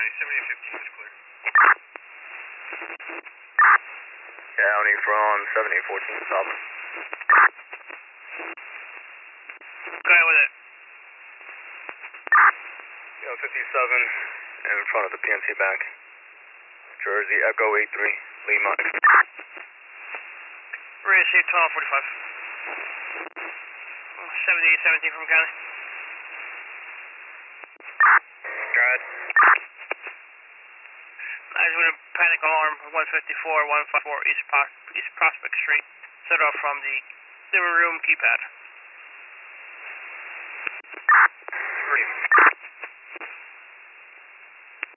7015 is clear. County from 7814 south. Okay with it. 57 in front of the PNC Bank. Jersey Echo 83 Lima. Received 1245. 7817 from County. Good. Eyes with a panic alarm 154 East Prospect Street. Set off from the living room keypad.